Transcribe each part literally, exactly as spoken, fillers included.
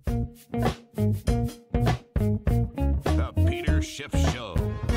The Peter Schiff Show.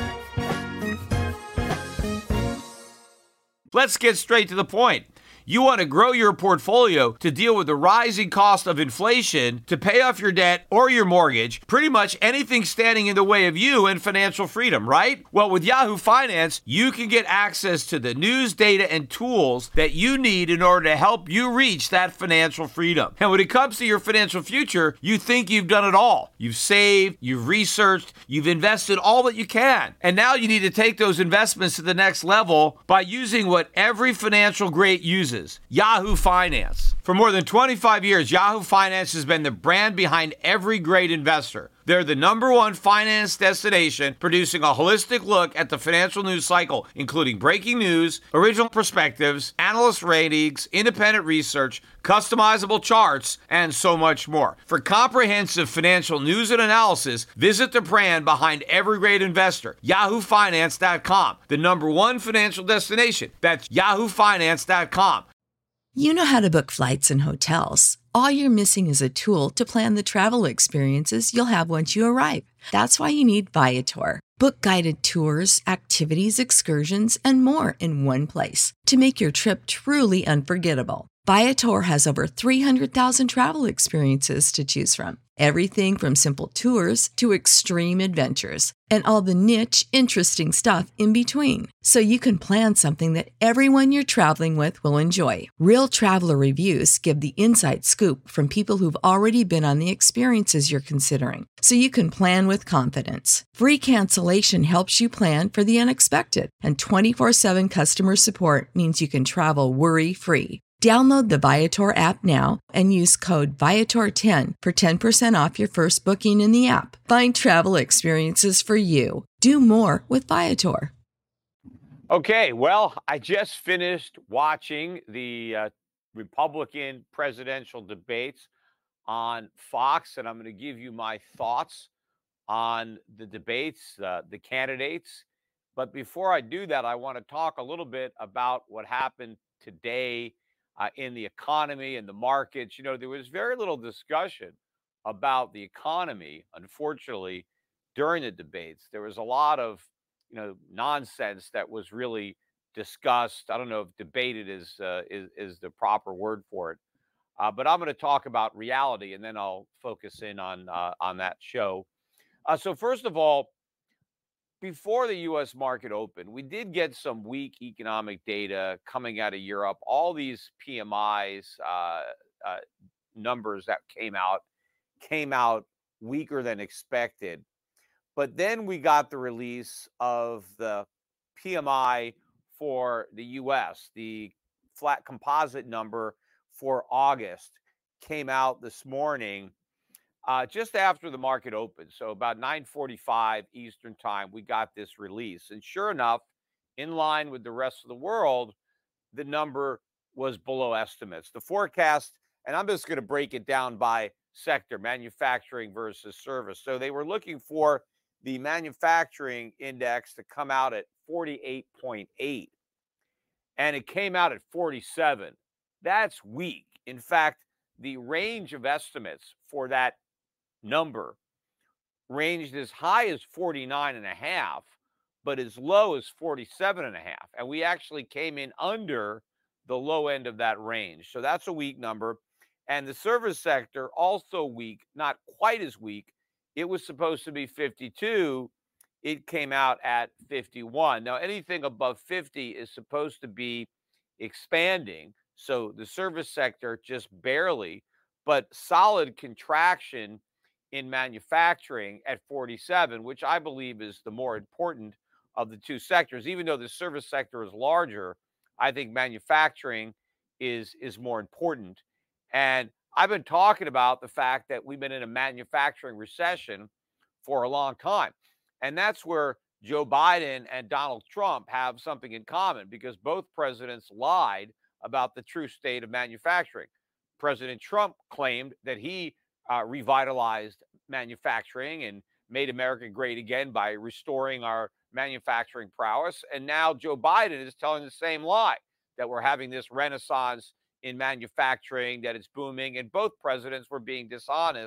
Let's get straight to the point. You want to grow your portfolio to deal with the rising cost of inflation, to pay off your debt or your mortgage, pretty much anything standing in the way of you and financial freedom, right? Well, with Yahoo Finance, you can get access to the news, data, and tools that you need in order to help you reach that financial freedom. And when it comes to your financial future, you think you've done it all. You've saved, you've researched, you've invested all that you can. And now you need to take those investments to the next level by using what every financial great uses. Yahoo Finance. For more than twenty-five years, Yahoo Finance has been the brand behind every great investor. They're the number one finance destination, producing a holistic look at the financial news cycle, including breaking news, original perspectives, analyst ratings, independent research, customizable charts, and so much more. For comprehensive financial news and analysis, visit the brand behind every great investor, yahoo finance dot com, the number one financial destination. That's yahoo finance dot com. You know how to book flights and hotels. All you're missing is a tool to plan the travel experiences you'll have once you arrive. That's why you need Viator. Book guided tours, activities, excursions, and more in one place to make your trip truly unforgettable. Viator has over three hundred thousand travel experiences to choose from. Everything from simple tours to extreme adventures and all the niche, interesting stuff in between. So you can plan something that everyone you're traveling with will enjoy. Real traveler reviews give the inside scoop from people who've already been on the experiences you're considering. So you can plan with confidence. Free cancellation helps you plan for the unexpected. And twenty-four seven customer support means you can travel worry-free. Download the Viator app now and use code Viator ten for ten percent off your first booking in the app. Find travel experiences for you. Do more with Viator. Okay, well, I just finished watching the uh, Republican presidential debates on Fox, and I'm going to give you my thoughts on the debates, uh, the candidates. But before I do that, I want to talk a little bit about what happened today Uh, in the economy and the markets. You know, there was very little discussion about the economy, unfortunately, during the debates. There was a lot of, you know, nonsense that was really discussed. I don't know if debated is uh, is, is the proper word for it. Uh, but I'm going to talk about reality, and then I'll focus in on uh, on that show. Uh, so first of all, before the U S market opened, we did get some weak economic data coming out of Europe. All these P M Is uh, uh, numbers that came out came out weaker than expected. But then we got the release of the P M I for the U S. The flat composite number for August came out this morning. Uh, just after the market opened, so about nine forty-five Eastern time, we got this release. And sure enough, in line with the rest of the world, the number was below estimates. The forecast, and I'm just going to break it down by sector, manufacturing versus service. So they were looking for the manufacturing index to come out at forty-eight point eight, and it came out at forty-seven. That's weak. In fact, the range of estimates for that number ranged as high as forty-nine and a half, but as low as forty-seven and a half. And we actually came in under the low end of that range. So that's a weak number. And the service sector also weak, not quite as weak. It was supposed to be fifty-two. It came out at fifty-one. Now, anything above fifty is supposed to be expanding. So the service sector just barely, but solid contraction in manufacturing at forty-seven, which I believe is the more important of the two sectors. Even though the service sector is larger, I think manufacturing is is more important. And I've been talking about the fact that we've been in a manufacturing recession for a long time. And that's where Joe Biden and Donald Trump have something in common, because both presidents lied about the true state of manufacturing. President Trump claimed that he uh, revitalized manufacturing and made America great again by restoring our manufacturing prowess. And now Joe Biden is telling the same lie, that we're having this renaissance in manufacturing, that it's booming. And both presidents were being dishonest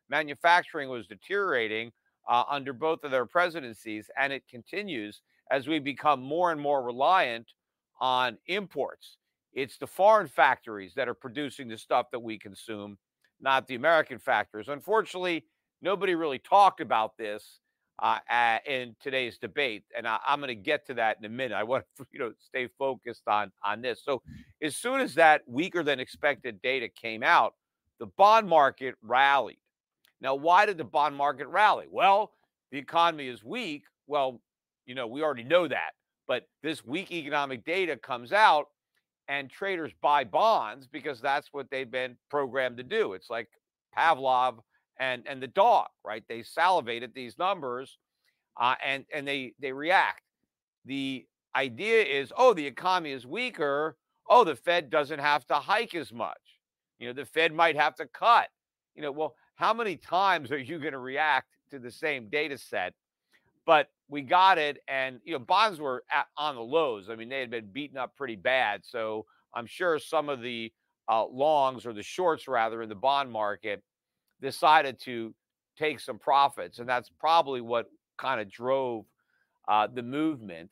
manufacturing was deteriorating uh, under both of their presidencies, and it continues as we become more and more reliant on imports. It's the foreign factories that are producing the stuff that we consume, not the American factories. Unfortunately, nobody really talked about this uh, uh, in today's debate, and I, I'm going to get to that in a minute. I want to, you know, stay focused on on this. So, as soon as that weaker than expected data came out, the bond market rallied. Now, why did the bond market rally? Well, the economy is weak. Well, you know, we already know that, but this weak economic data comes out, and traders buy bonds because that's what they've been programmed to do. It's like Pavlov and and the dog, right? They salivate at these numbers, uh, and and they they react. The idea is, oh, the economy is weaker. Oh, the Fed doesn't have to hike as much. You know, the Fed might have to cut. You know, well, how many times are you going to react to the same data set? But we got it, and you know, bonds were at, on the lows. I mean, they had been beaten up pretty bad. So I'm sure some of the uh, longs, or the shorts rather, in the bond market decided to take some profits, and that's probably what kind of drove uh, the movement.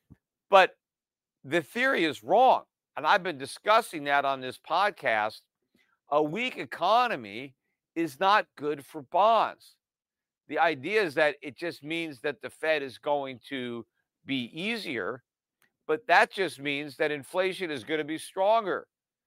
But the theory is wrong, and I've been discussing that on this podcast. A weak economy is not good for bonds. The idea is that it just means that the Fed is going to be easier, but that just means that inflation is going to be stronger.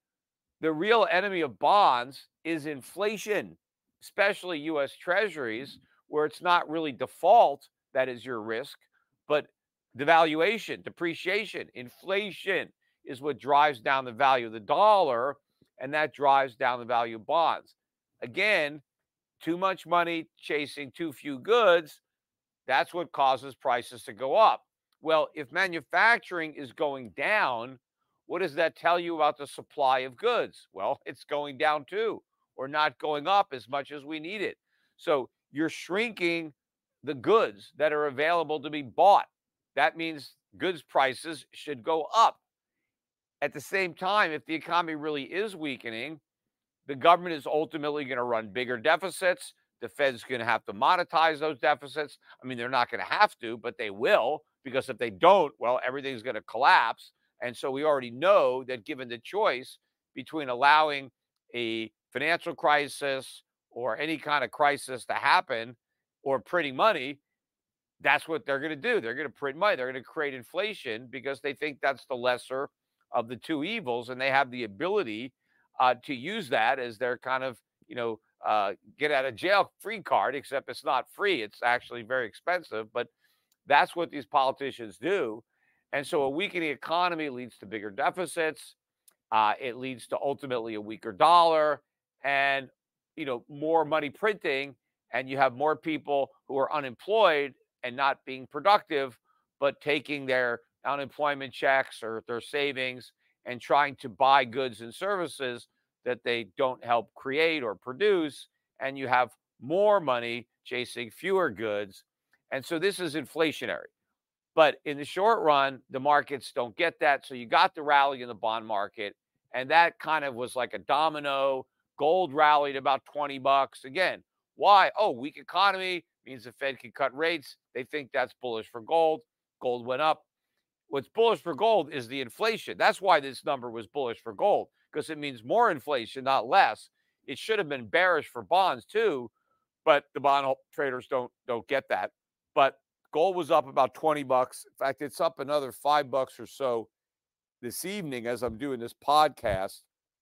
The real enemy of bonds is inflation, especially U S Treasuries, where it's not really default that is your risk, but devaluation, depreciation. Inflation is what drives down the value of the dollar, and that drives down the value of bonds. Again, too much money chasing too few goods, that's what causes prices to go up. Well, if manufacturing is going down, what does that tell you about the supply of goods? Well, it's going down too, or not going up as much as we need it. So you're shrinking the goods that are available to be bought. That means goods prices should go up. At the same time, if the economy really is weakening, the government is ultimately going to run bigger deficits. The Fed's going to have to monetize those deficits. I mean, they're not going to have to, but they will, because if they don't, well, everything's going to collapse. And so we already know that given the choice between allowing a financial crisis or any kind of crisis to happen, or printing money, that's what they're going to do. They're going to print money. They're going to create inflation because they think that's the lesser of the two evils, and they have the ability uh, to use that as their kind of, you know, uh, get out of jail free card, except it's not free. It's actually very expensive, but that's what these politicians do. And so a weakening economy leads to bigger deficits. Uh, it leads to ultimately a weaker dollar and, you know, more money printing. And you have more people who are unemployed and not being productive, but taking their unemployment checks or their savings and trying to buy goods and services that they don't help create or produce. And you have more money chasing fewer goods. And so this is inflationary. But in the short run, the markets don't get that. So you got the rally in the bond market, and that kind of was like a domino. Gold rallied about twenty bucks. Again, why? Oh, weak economy means the Fed can cut rates. They think that's bullish for gold. Gold went up. What's bullish for gold is the inflation. That's why this number was bullish for gold, because it means more inflation, not less. It should have been bearish for bonds too, but the bond traders don't don't get that. But gold was up about twenty bucks. In fact, it's up another five bucks or so this evening as I'm doing this podcast.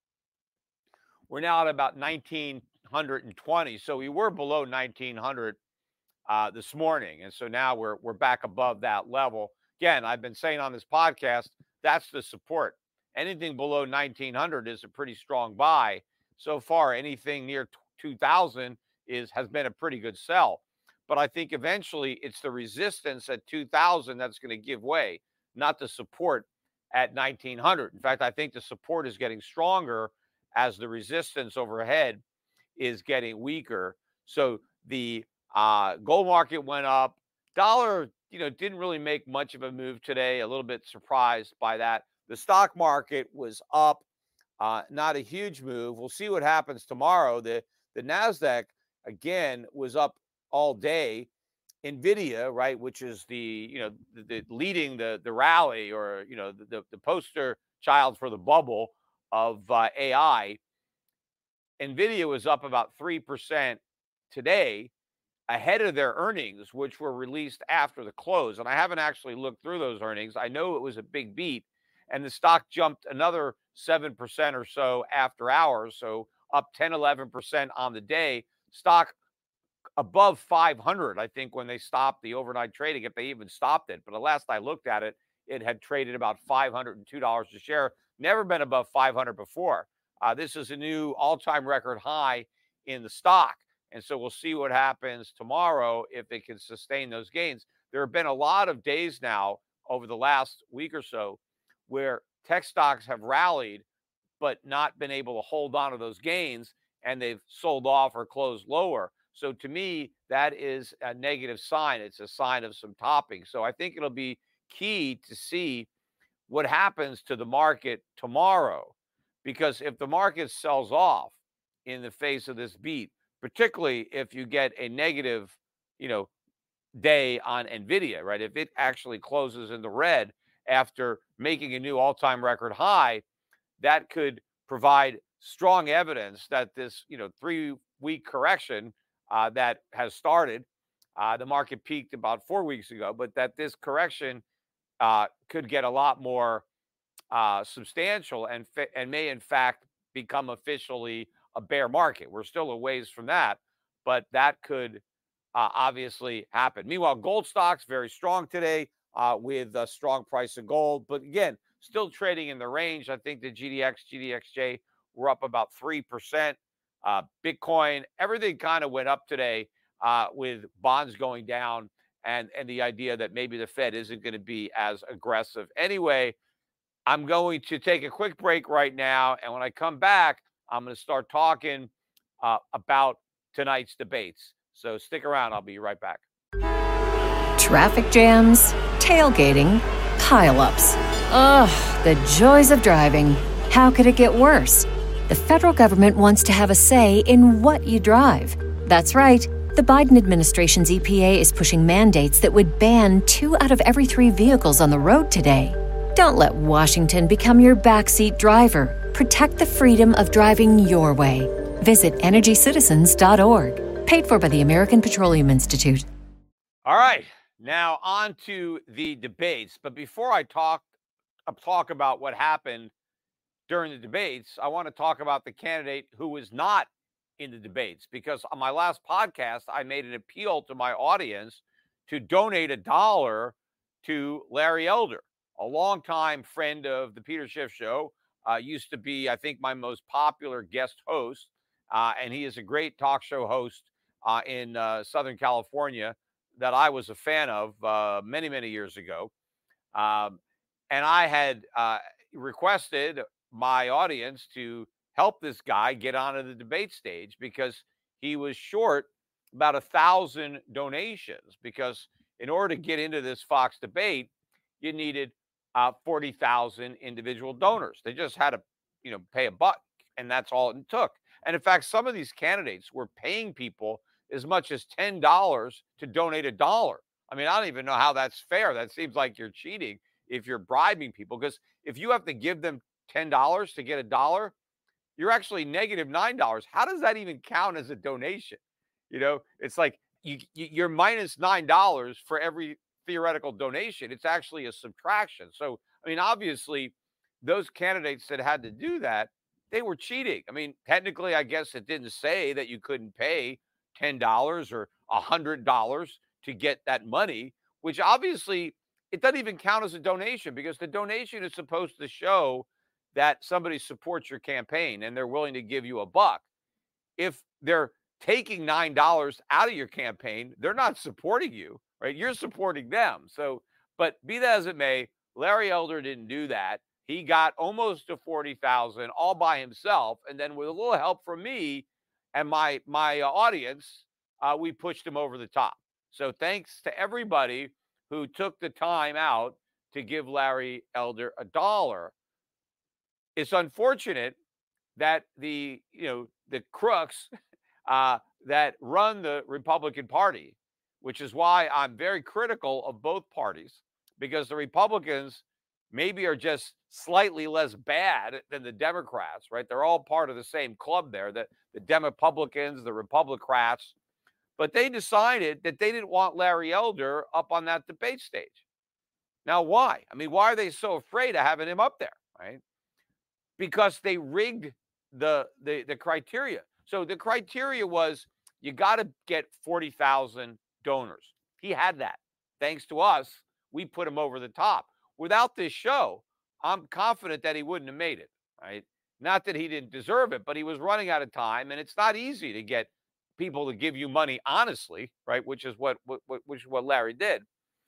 We're now at about nineteen twenty. So we were below nineteen hundred uh, this morning. And so now we're we're back above that level. Again, I've been saying on this podcast, that's the support. Anything below nineteen hundred is a pretty strong buy. So far, anything near two thousand is has been a pretty good sell. But I think eventually it's the resistance at two thousand that's going to give way, not the support at nineteen hundred. In fact, I think the support is getting stronger as the resistance overhead is getting weaker. So the uh, gold market went up. Dollar, you know, didn't really make much of a move today. A little bit surprised by that. The stock market was up, uh, not a huge move. We'll see what happens tomorrow. The the Nasdaq again, was up all day. NVIDIA, right, which is the, you know, the, the leading the the rally, or, you know, the, the, the poster child for the bubble of uh, A I. NVIDIA was up about three percent today, ahead of their earnings, which were released after the close. And I haven't actually looked through those earnings. I know it was a big beat, and the stock jumped another seven percent or so after hours. So up ten, eleven percent on the day. Stock above five hundred, I think, when they stopped the overnight trading, if they even stopped it. But the last I looked at it, it had traded about five hundred two dollars a share. Never been above five hundred before. Uh, this is a new all-time record high in the stock. And so we'll see what happens tomorrow if they can sustain those gains. There have been a lot of days now over the last week or so where tech stocks have rallied but not been able to hold on to those gains, and they've sold off or closed lower. So to me, that is a negative sign. It's a sign of some topping. So I think it'll be key to see what happens to the market tomorrow, because if the market sells off in the face of this beat, particularly if you get a negative, you know, day on NVIDIA, right? If it actually closes in the red after making a new all-time record high, that could provide strong evidence that this, you know, three-week correction uh, that has started, uh, the market peaked about four weeks ago, but that this correction uh, could get a lot more uh, substantial and fi- and may in fact become officially a bear market. We're still a ways from that, but that could uh, obviously happen. Meanwhile, gold stocks very strong today uh, with a strong price of gold, but again, still trading in the range. I think the G D X, G D X J were up about three percent. Uh, Bitcoin, everything kind of went up today uh, with bonds going down, and, and the idea that maybe the Fed isn't going to be as aggressive. Anyway, I'm going to take a quick break right now. And when I come back, I'm going to start talking uh, about tonight's debates. So stick around. I'll be right back. Traffic jams, tailgating, pileups. Ugh, the joys of driving. How could it get worse? The federal government wants to have a say in what you drive. That's right. The Biden administration's E P A is pushing mandates that would ban two out of every three vehicles on the road today. Don't let Washington become your backseat driver. Protect the freedom of driving your way. Visit energy citizens dot org. Paid for by the American Petroleum Institute. All right. Now on to the debates. But before I talk, uh, talk about what happened during the debates, I want to talk about the candidate who was not in the debates, because on my last podcast, I made an appeal to my audience to donate a dollar to Larry Elder, a longtime friend of the Peter Schiff Show, uh, used to be, I think, my most popular guest host, uh, and he is a great talk show host uh, in uh, Southern California that I was a fan of uh, many, many years ago. Um, and I had uh, requested my audience to help this guy get onto the debate stage because he was short about a thousand donations, because in order to get into this Fox debate, you needed uh, forty thousand individual donors. They just had to, you know, pay a buck, and that's all it took. And in fact, some of these candidates were paying people as much as ten dollars to donate a dollar. I mean, I don't even know how that's fair. That seems like you're cheating if you're bribing people, because if you have to give them ten dollars to get a dollar, you're actually negative nine dollars. How does that even count as a donation? You know, it's like you, you, you're minus nine dollars for every theoretical donation. It's actually a subtraction. So, I mean, obviously, those candidates that had to do that, they were cheating. I mean, technically, I guess it didn't say that you couldn't pay ten dollars or one hundred dollars to get that money, which obviously it doesn't even count as a donation, because the donation is supposed to show that somebody supports your campaign and they're willing to give you a buck. If they're taking nine dollars out of your campaign, they're not supporting you, right? You're supporting them. So, but be that as it may, Larry Elder didn't do that. He got almost to forty thousand all by himself. And then with a little help from me and my, my uh, audience, uh, we pushed him over the top. So thanks to everybody who took the time out to give Larry Elder a dollar. It's unfortunate that the, you know, the crooks uh, that run the Republican Party, which is why I'm very critical of both parties, because the Republicans maybe are just slightly less bad than the Democrats, right? They're all part of the same club there, the, the Demopublicans, the Republicrats. But they decided that they didn't want Larry Elder up on that debate stage. Now, why? I mean, why are they so afraid of having him up there, right? Because they rigged the the, the criteria. So the criteria was you got to get forty thousand donors. He had that. Thanks to us, we put him over the top. Without this show, I'm confident that he wouldn't have made it, right? Not that he didn't deserve it, but he was running out of time, and it's not easy to get people to give you money honestly, right? Which is what, what, what which is what Larry did.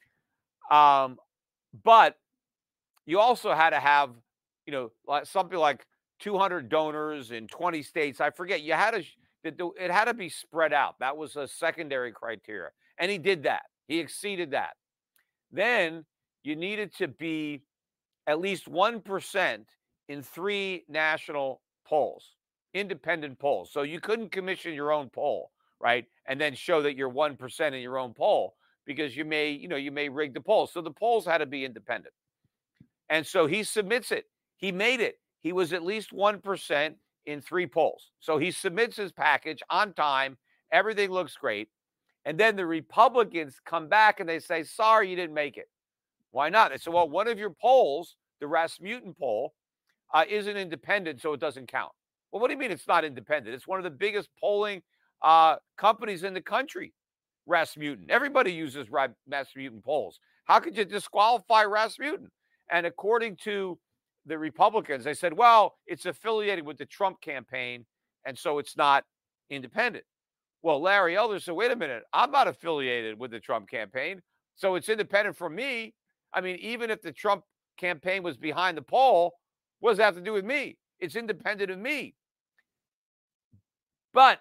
Um, but you also had to have, you know, like something like two hundred donors in twenty states. I forget. You had to, it had to be spread out. That was a secondary criteria. And he did that. He exceeded that. Then you needed to be at least one percent in three national polls, independent polls. So you couldn't commission your own poll, right? And then show that you're one percent in your own poll, because you may, you know, you may rig the polls. So the polls had to be independent. And so he submits it. He made it. He was at least one percent in three polls. So he submits his package on time. Everything looks great. And then the Republicans come back and they say, sorry, you didn't make it. Why not? They said, well, one of your polls, the Rasmussen poll, uh, isn't independent, so it doesn't count. Well, what do you mean it's not independent? It's one of the biggest polling uh, companies in the country, Rasmussen. Everybody uses Rasmussen polls. How could you disqualify Rasmussen? And according to the Republicans, they said, well, it's affiliated with the Trump campaign, and so it's not independent. Well, Larry Elder said, wait a minute, I'm not affiliated with the Trump campaign, so it's independent from me. I mean, even if the Trump campaign was behind the poll, what does that have to do with me? It's independent of me. But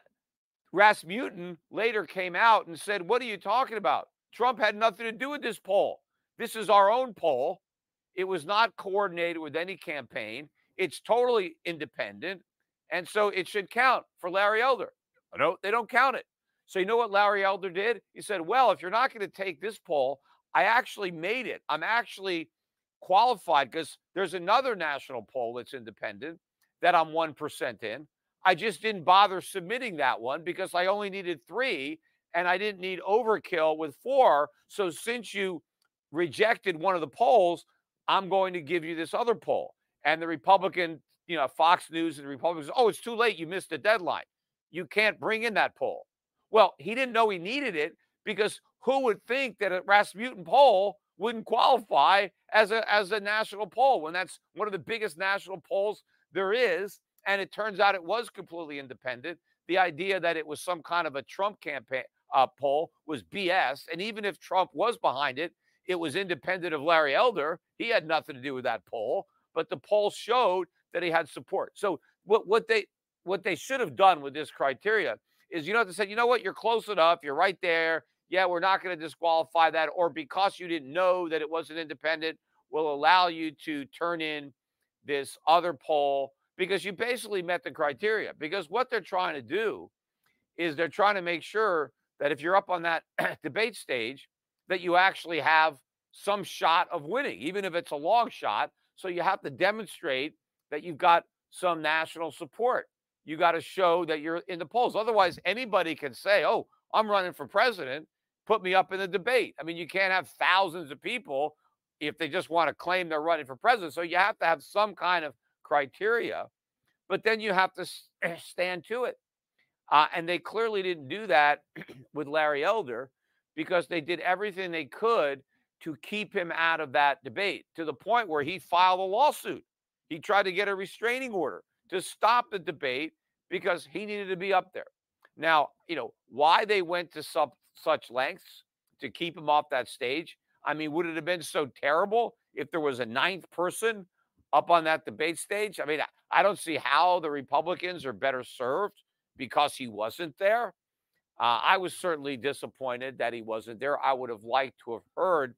Rasmussen later came out and said, what are you talking about? Trump had nothing to do with this poll. This is our own poll. It was not coordinated with any campaign. It's totally independent. And so it should count for Larry Elder. No, they don't count it. So you know what Larry Elder did? He said, well, if you're not going to take this poll, I actually made it. I'm actually qualified because there's another national poll that's independent that I'm one percent in. I just didn't bother submitting that one because I only needed three and I didn't need overkill with four. So since you rejected one of the polls, I'm going to give you this other poll. And the Republican, you know, Fox News and the Republicans, oh, it's too late. You missed the deadline. You can't bring in that poll. Well, he didn't know he needed it because who would think that a Rasmussen poll wouldn't qualify as a as a national poll when that's one of the biggest national polls there is? And it turns out it was completely independent. The idea that it was some kind of a Trump campaign uh, poll was B S. And even if Trump was behind it, it was independent of Larry Elder. He had nothing to do with that poll, but the poll showed that he had support. So what, what they what they should have done with this criteria is, you know, they said, you know what, you're close enough. You're right there. Yeah, we're not going to disqualify that. Or because you didn't know that it wasn't independent, we'll allow you to turn in this other poll because you basically met the criteria. Because what they're trying to do is they're trying to make sure that if you're up on that debate stage, that you actually have some shot of winning, even if it's a long shot. So you have to demonstrate that you've got some national support. You got to show that you're in the polls. Otherwise, anybody can say, oh, I'm running for president. Put me up in the debate. I mean, you can't have thousands of people if they just want to claim they're running for president. So you have to have some kind of criteria, but then you have to stand to it. Uh, and they clearly didn't do that with Larry Elder because they did everything they could to keep him out of that debate to the point where he filed a lawsuit. He tried to get a restraining order to stop the debate because he needed to be up there. Now, you know, why they went to some, such lengths to keep him off that stage. I mean, would it have been so terrible if there was a ninth person up on that debate stage? I mean, I don't see how the Republicans are better served because he wasn't there. Uh, I was certainly disappointed that he wasn't there. I would have liked to have heard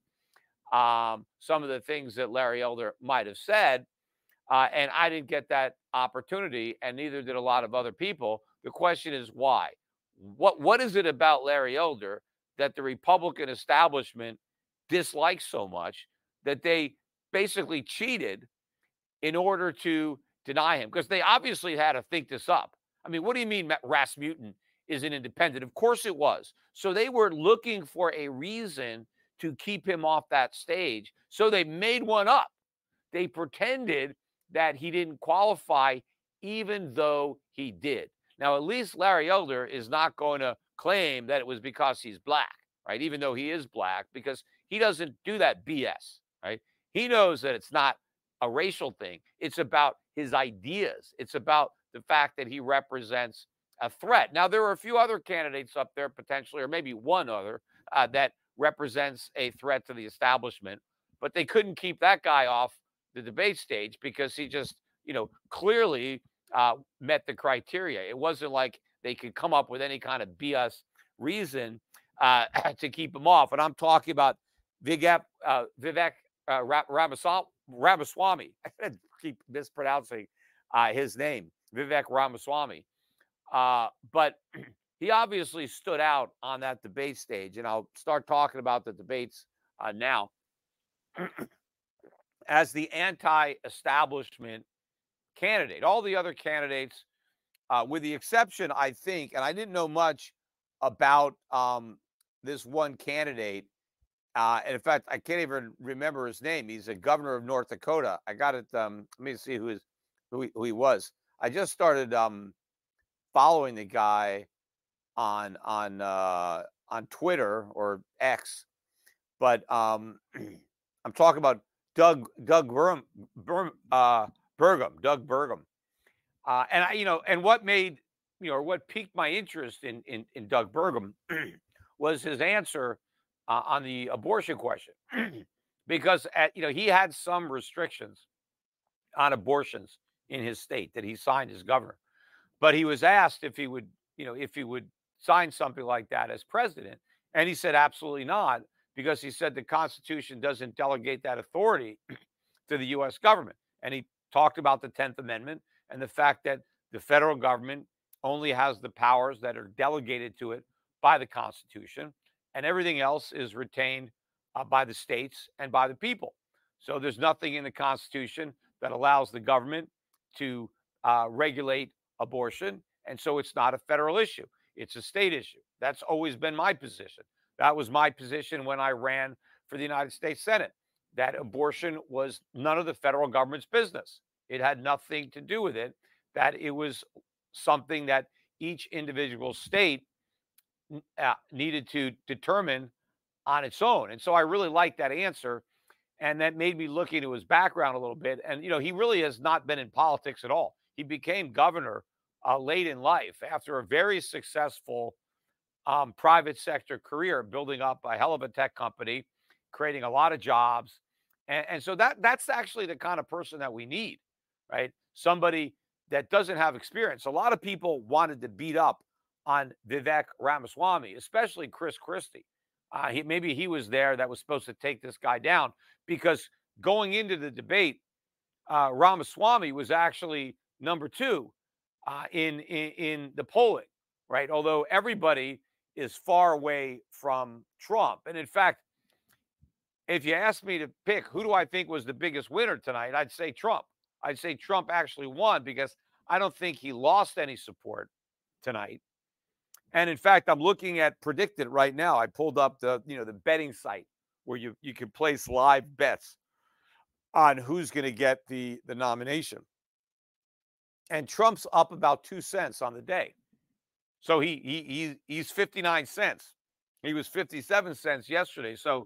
um, some of the things that Larry Elder might have said. Uh, and I didn't get that opportunity, and neither did a lot of other people. The question is why? what what is it about Larry Elder that the Republican establishment dislikes so much that they basically cheated in order to deny him? Because they obviously had to think this up. I mean, what do you mean Rasmussen is an independent? Of course it was. So they were looking for a reason to keep him off that stage. So they made one up. They pretended that he didn't qualify, even though he did. Now, at least Larry Elder is not going to claim that it was because he's black, right? Even though he is black, because he doesn't do that B S, right? He knows that it's not a racial thing. It's about his ideas. It's about the fact that he represents a threat. Now, there are a few other candidates up there potentially, or maybe one other, uh, that represents a threat to the establishment, but they couldn't keep that guy off the debate stage because he just, you know, clearly uh, met the criteria. It wasn't like they could come up with any kind of B S reason uh, to keep him off. And I'm talking about Vivek, uh, Vivek uh, Ramaswamy. I keep mispronouncing uh, his name, Vivek Ramaswamy. Uh, but he obviously stood out on that debate stage, and I'll start talking about the debates uh, now. As the anti-establishment candidate, all the other candidates, uh, with the exception, I think, and I didn't know much about um, this one candidate. Uh, and in fact, I can't even remember his name. He's a governor of North Dakota. I got it. Um, let me see who is who he, who he was. I just started um, following the guy on on uh, on Twitter or X, but um, I'm talking about Doug Doug Burgum, Burgum, uh, Burgum Doug Burgum, uh, and I, you know, and what made you know, or what piqued my interest in in, in Doug Burgum was his answer uh, on the abortion question, because at, you know, he had some restrictions on abortions in his state that he signed as governor, but he was asked if he would, you know, if he would sign something like that as president, and he said absolutely not, because he said the Constitution doesn't delegate that authority to the U S government. And he talked about the tenth Amendment and the fact that the federal government only has the powers that are delegated to it by the Constitution, and everything else is retained uh, by the states and by the people. So there's nothing in the Constitution that allows the government to uh, regulate abortion, and so it's not a federal issue. It's a state issue. That's always been my position. That was my position when I ran for the United States Senate, that abortion was none of the federal government's business. It had nothing to do with it, that it was something that each individual state uh, needed to determine on its own. And so I really liked that answer. And that made me look into his background a little bit. And, you know, he really has not been in politics at all. He became governor uh, late in life after a very successful um, private sector career, building up a hell of a tech company, creating a lot of jobs. And, and so that that's actually the kind of person that we need, right? Somebody that doesn't have experience. A lot of people wanted to beat up on Vivek Ramaswamy, especially Chris Christie. Uh, he, maybe he was there that was supposed to take this guy down, because going into the debate, uh, Ramaswamy was actually number two uh, in, in in the polling, right? Although everybody is far away from Trump. And in fact, if you ask me to pick who do I think was the biggest winner tonight, I'd say Trump. I'd say Trump actually won, because I don't think he lost any support tonight. And in fact, I'm looking at Predicted right now. I pulled up the, you know, the betting site where you, you can place live bets on who's going to get the, the nomination. And Trump's up about two cents on the day. So he, he, he he's fifty-nine cents. He was fifty-seven cents yesterday. So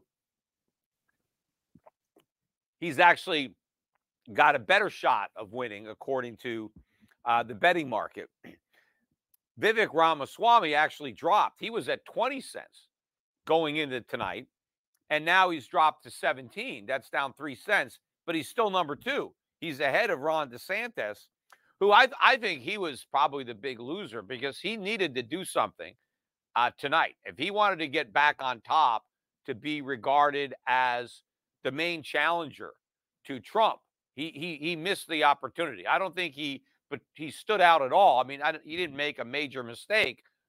he's actually got a better shot of winning, according to uh, the betting market. Vivek Ramaswamy actually dropped. He was at twenty cents going into tonight, and now he's dropped to seventeen. That's down three cents, but he's still number two. He's ahead of Ron DeSantis, who I, I think he was probably the big loser, because he needed to do something uh, tonight. If he wanted to get back on top to be regarded as the main challenger to Trump, he he he missed the opportunity. I don't think he, but he stood out at all. I mean, I, he didn't make a major mistake, but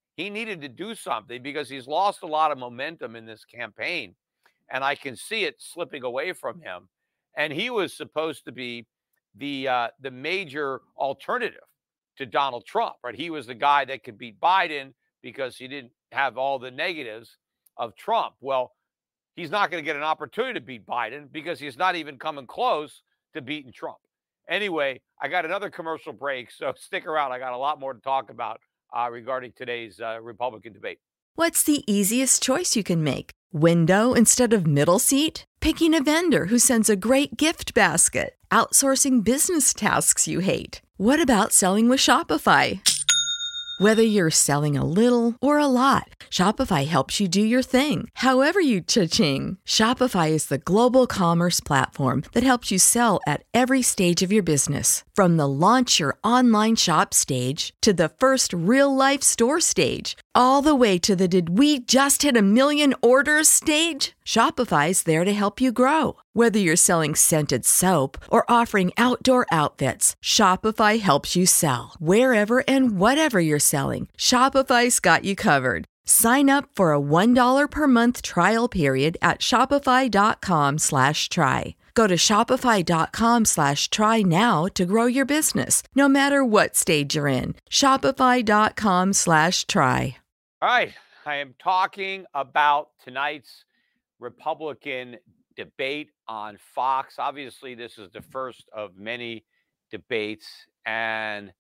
he needed to do something because he's lost a lot of momentum in this campaign. And I can see it slipping away from him. And he was supposed to be the uh, the major alternative to Donald Trump, right? He was the guy that could beat Biden because he didn't have all the negatives of Trump. Well, he's not going to get an opportunity to beat Biden because he's not even coming close to beating Trump. Anyway, I got another commercial break, so stick around. I got a lot more to talk about uh, regarding today's uh, Republican debate. What's the easiest choice you can make? Window instead of middle seat? Picking a vendor who sends a great gift basket? Outsourcing business tasks you hate? What about selling with Shopify? Whether you're selling a little or a lot, Shopify helps you do your thing, however you cha-ching. Shopify is the global commerce platform that helps you sell at every stage of your business. From the launch your online shop stage to the first real-life store stage, all the way to the did we just hit a million orders stage. Shopify's there to help you grow. Whether you're selling scented soap or offering outdoor outfits, Shopify helps you sell. Wherever and whatever you're selling, Shopify's got you covered. Sign up for a one dollar per month trial period at shopify.com slash try. Go to shopify.com slash try now to grow your business, no matter what stage you're in. Shopify.com slash try. All right. I am talking about tonight's Republican debate on Fox. Obviously, this is the first of many debates. And,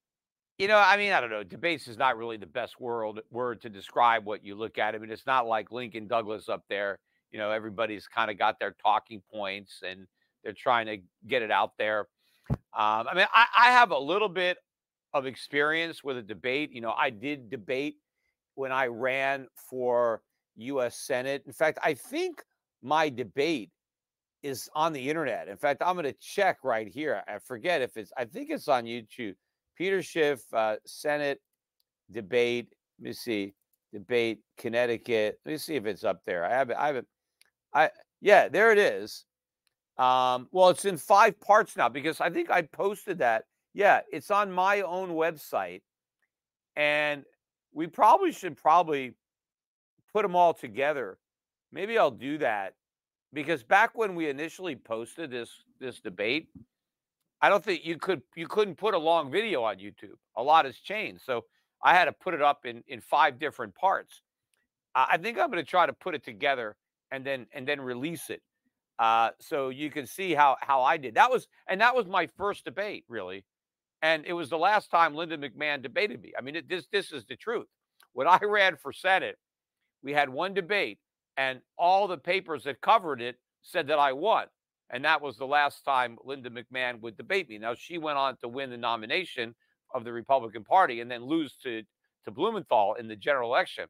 you know, I mean, I don't know. Debates is not really the best word, word to describe what you look at. I mean, it's not like Lincoln Douglas up there. You know, everybody's kind of got their talking points and they're trying to get it out there. Um, I mean, I, I have a little bit of experience with a debate. You know, I did debate when I ran for U S Senate. In fact, I think my debate is on the internet. In fact, I'm going to check right here. I forget if it's, I think it's on YouTube. Peter Schiff, uh, Senate debate. Let me see. Debate, Connecticut. Let me see if it's up there. I have it. I have it. I, yeah, there it is. Um, well, it's in five parts now because I think I posted that. Yeah, it's on my own website. And we probably should probably put them all together. Maybe I'll do that because back when we initially posted this this debate, I don't think you could you couldn't put a long video on YouTube. A lot has changed, so I had to put it up in in five different parts. Uh, I think I'm going to try to put it together and then and then release it, uh, so you can see how how I did. That was and that was my first debate, really, and it was the last time Linda McMahon debated me. I mean, it, this this is the truth. When I ran for Senate, we had one debate. And all the papers that covered it said that I won. And that was the last time Linda McMahon would debate me. Now, she went on to win the nomination of the Republican Party and then lose to, to Blumenthal in the general election.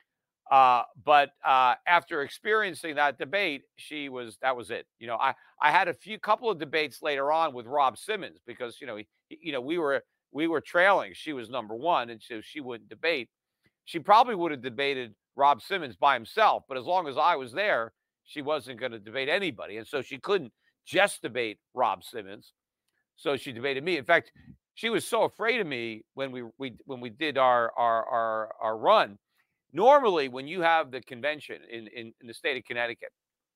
Uh, but uh, after experiencing that debate, she was, that was it. You know, I, I had a few couple of debates later on with Rob Simmons because, you know, he, you know, we were, we were trailing. She was number one. And so she wouldn't debate. She probably would have debated Rob Simmons by himself, but as long as I was there, she wasn't going to debate anybody. And so she couldn't just debate Rob Simmons. So she debated me. In fact, she was so afraid of me when we, we when we did our our our, our run. Normally, when you have the convention in, in, in the state of Connecticut,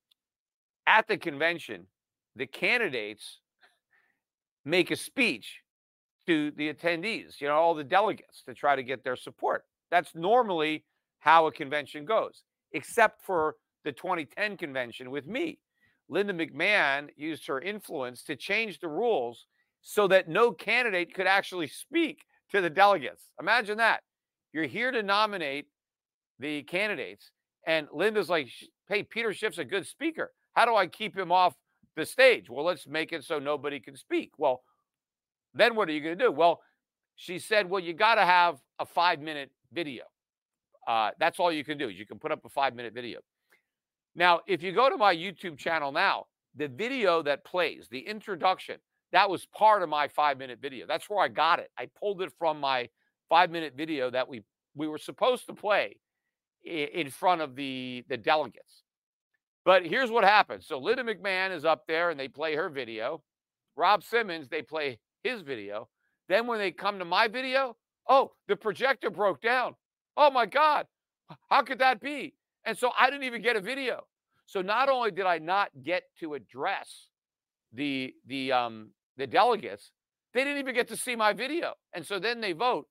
at the convention, the candidates make a speech to the attendees, you know, all the delegates to try to get their support. That's normally how a convention goes, except for the twenty ten convention with me. Linda McMahon used her influence to change the rules so that no candidate could actually speak to the delegates. Imagine that. You're here to nominate the candidates, and Linda's like, hey, Peter Schiff's a good speaker. How do I keep him off the stage? Well, let's make it so nobody can speak. Well, then what are you going to do? Well, she said, well, you got to have a five-minute video. Uh, that's all you can do is you can put up a five-minute video. Now, if you go to my YouTube channel now, the video that plays, the introduction, that was part of my five-minute video. That's where I got it. I pulled it from my five-minute video that we we were supposed to play in front of the, the delegates. But here's what happened. So Linda McMahon is up there, and they play her video. Rob Simmons, they play his video. Then when they come to my video, oh, the projector broke down. Oh my God, how could that be? And so I didn't even get a video. So not only did I not get to address the the um the delegates, they didn't even get to see my video. And so then they vote.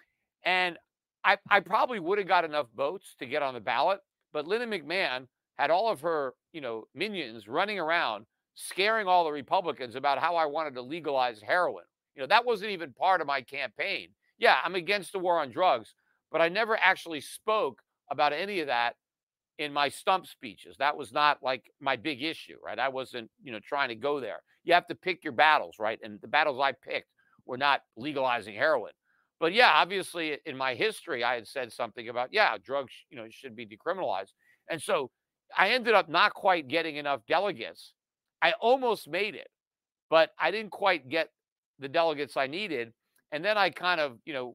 And I I probably would have got enough votes to get on the ballot, but Linda McMahon had all of her, you know, minions running around scaring all the Republicans about how I wanted to legalize heroin. You know, that wasn't even part of my campaign. Yeah, I'm against the war on drugs, but I never actually spoke about any of that in my stump speeches. That was not like my big issue, right? I wasn't, you know, trying to go there. You have to pick your battles, right? And the battles I picked were not legalizing heroin. But yeah, obviously in my history, I had said something about, yeah, drugs, you know, should be decriminalized. And so I ended up not quite getting enough delegates. I almost made it, but I didn't quite get the delegates I needed. And then I kind of, you know,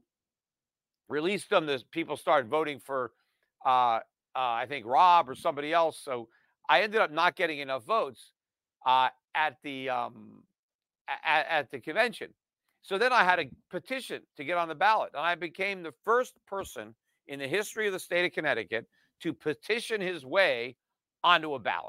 released them. The people started voting for, uh, uh, I think Rob or somebody else. So I ended up not getting enough votes uh, at the um, at, at the convention. So then I had a petition to get on the ballot, and I became the first person in the history of the state of Connecticut to petition his way onto a ballot.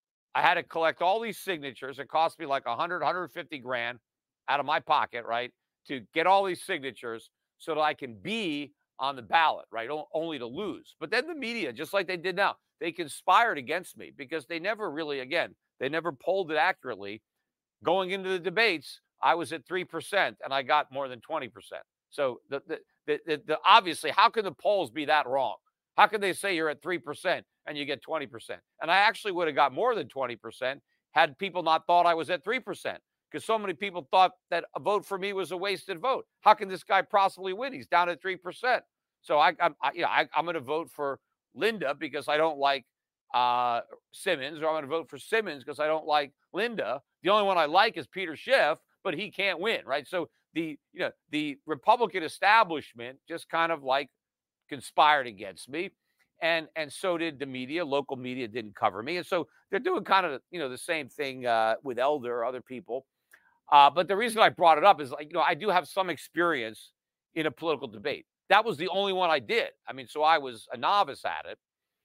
I had to collect all these signatures. It cost me like a hundred, hundred fifty grand out of my pocket, right, to get all these signatures so that I can be on the ballot, right, o- only to lose. But then the media, just like they did now, they conspired against me because they never really, again, they never polled it accurately. Going into the debates, I was at three percent and I got more than twenty percent. So the, the, the, the, the obviously, how can the polls be that wrong? How can they say you're at three percent and you get twenty percent? And I actually would have got more than twenty percent had people not thought I was at three percent, because so many people thought that a vote for me was a wasted vote. How can this guy possibly win? He's down at three percent. So I, I, I you know, I, I'm going to vote for Linda because I don't like uh, Simmons, or I'm going to vote for Simmons because I don't like Linda. The only one I like is Peter Schiff, but he can't win, right? So the, you know, the Republican establishment just kind of like conspired against me, and and so did the media. Local media didn't cover me, and so they're doing kind of, you know, the same thing uh, with Elder or other people. Uh, but the reason I brought it up is, like, you know, I do have some experience in a political debate. That was the only one I did. I mean, so I was a novice at it.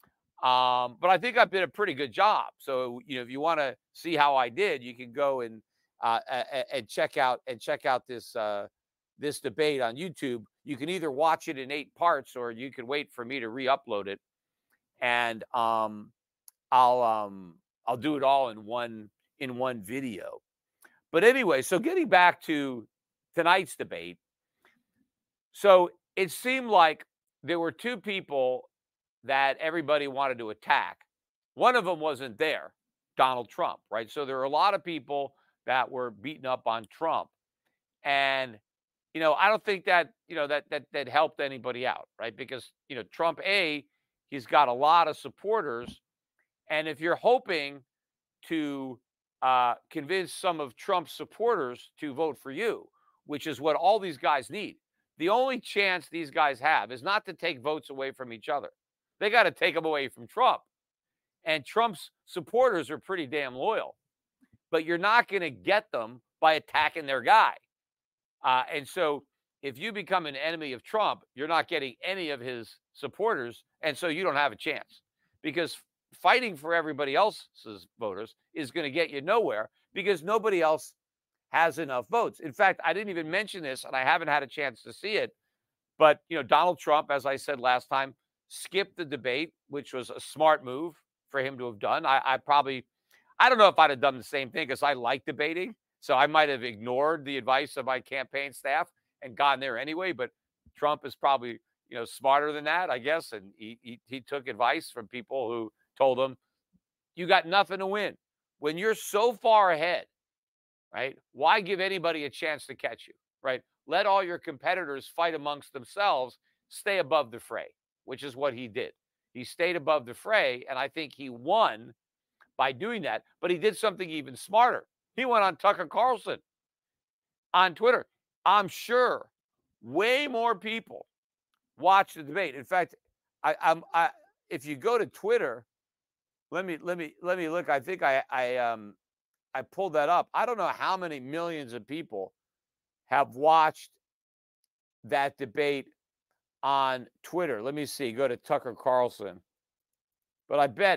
Um, but I think I did a pretty good job. So, you know, if you want to see how I did, you can go and uh, a- and check out and check out this uh, this debate on YouTube. You can either watch it in eight parts, or you can wait for me to re-upload it, and um, I'll um, I'll do it all in one in one video. But anyway, so getting back to tonight's debate, so it seemed like there were two people that everybody wanted to attack. One of them wasn't there, Donald Trump, right? So there were a lot of people that were beating up on Trump. And, you know, I don't think that, you know, that that that helped anybody out, right? Because, you know, Trump, A, he's got a lot of supporters. And if you're hoping to uh, convince some of Trump's supporters to vote for you, which is what all these guys need, the only chance these guys have is not to take votes away from each other. They got to take them away from Trump. And Trump's supporters are pretty damn loyal. But you're not going to get them by attacking their guy. Uh, and so if you become an enemy of Trump, you're not getting any of his supporters. And so you don't have a chance, because fighting for everybody else's voters is going to get you nowhere, because nobody else has enough votes. In fact, I didn't even mention this, and I haven't had a chance to see it. But, you know, Donald Trump, as I said last time, skipped the debate, which was a smart move for him to have done. I, I probably, I don't know if I'd have done the same thing, because I like debating. So I might have ignored the advice of my campaign staff and gone there anyway. But Trump is probably, you know, smarter than that, I guess. And he, he, he took advice from people who told him, you got nothing to win. When you're so far ahead, right, why give anybody a chance to catch you, right? Let all your competitors fight amongst themselves, stay above the fray, which is what he did. He stayed above the fray, and I think he won by doing that. But he did something even smarter. He went on Tucker Carlson on Twitter. I'm sure way more people watched the debate. In fact, I, I'm, I, if you go to Twitter, let me let me let me look. I think I I um I pulled that up. I don't know how many millions of people have watched that debate on Twitter. Let me see. Go to Tucker Carlson. But I bet,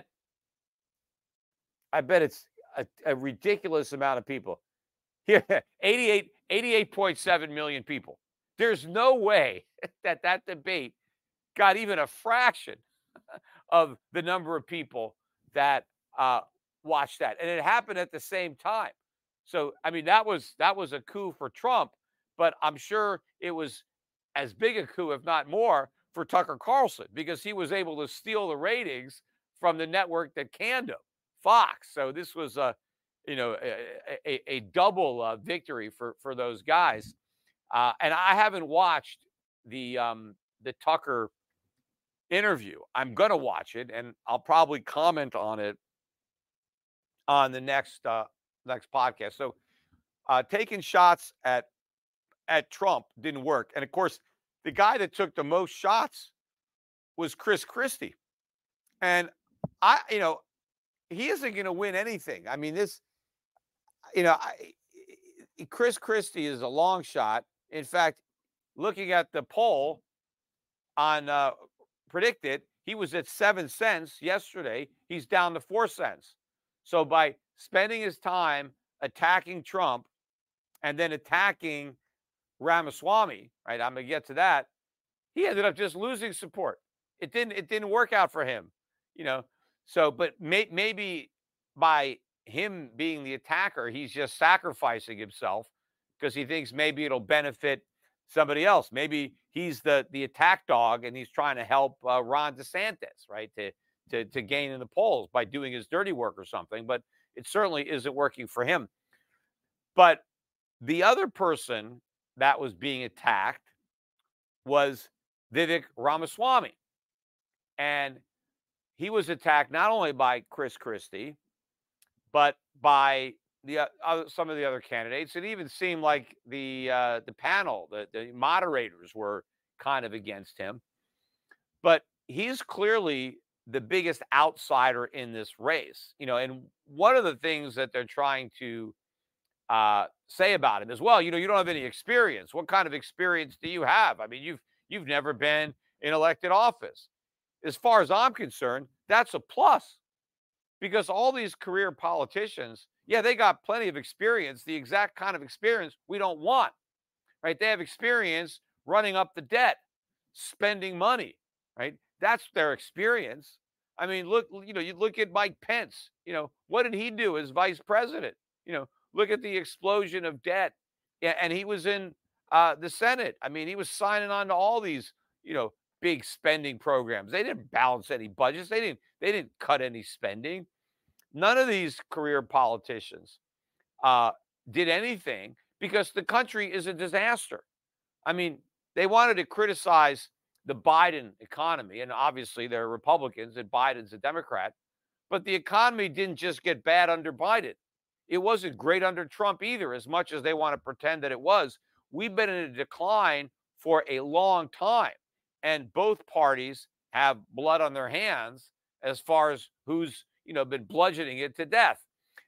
I bet it's a, a ridiculous amount of people. Here, eighty-eight, eighty-eight point seven million people. There's no way that that debate got even a fraction of the number of people that uh, watched that. And it happened at the same time. So, I mean, that was that was a coup for Trump, but I'm sure it was as big a coup, if not more, for Tucker Carlson, because he was able to steal the ratings from the network that canned him, Fox. So this was a, you know, a, a, a double uh, victory for for those guys. Uh, and I haven't watched the um, the Tucker interview. I'm going to watch it, and I'll probably comment on it on the next uh, next podcast. So uh, taking shots at at Trump didn't work. And, of course, the guy that took the most shots was Chris Christie. And, I, you know, he isn't going to win anything. I mean, this, you know, I, Chris Christie is a long shot. In fact, looking at the poll on uh, Predicted, he was at seven cents yesterday. He's down to four cents. So by spending his time attacking Trump and then attacking Ramaswamy, right? I'm going to get to that. He ended up just losing support. It didn't. It didn't work out for him, you know. So, but may, maybe by him being the attacker, he's just sacrificing himself because he thinks maybe it'll benefit somebody else. Maybe he's the the attack dog and he's trying to help uh, Ron DeSantis, right, to to to gain in the polls by doing his dirty work or something. But it certainly isn't working for him. But the other person that was being attacked was Vivek Ramaswamy, and he was attacked not only by Chris Christie, but by the uh, some of the other candidates. It even seemed like the uh, the panel, the, the moderators were kind of against him. But he's clearly the biggest outsider in this race, you know. And one of the things that they're trying to uh, say about him as well, you know, you don't have any experience. What kind of experience do you have? I mean, you've you've never been in elected office. As far as I'm concerned, that's a plus, because all these career politicians, yeah, they got plenty of experience, the exact kind of experience we don't want, right? They have experience running up the debt, spending money, right? That's their experience. I mean, look, you know, you look at Mike Pence, you know, what did he do as vice president? You know, look at the explosion of debt. Yeah, and he was in uh, the Senate. I mean, he was signing on to all these, you know, big spending programs. They didn't balance any budgets. They didn't, they didn't cut any spending. None of these career politicians uh, did anything because the country is a disaster. I mean, they wanted to criticize the Biden economy, and obviously they're Republicans and Biden's a Democrat, but the economy didn't just get bad under Biden. It wasn't great under Trump either, as much as they want to pretend that it was. We've been in a decline for a long time, and both parties have blood on their hands as far as who's, you know, been bludgeoning it to death.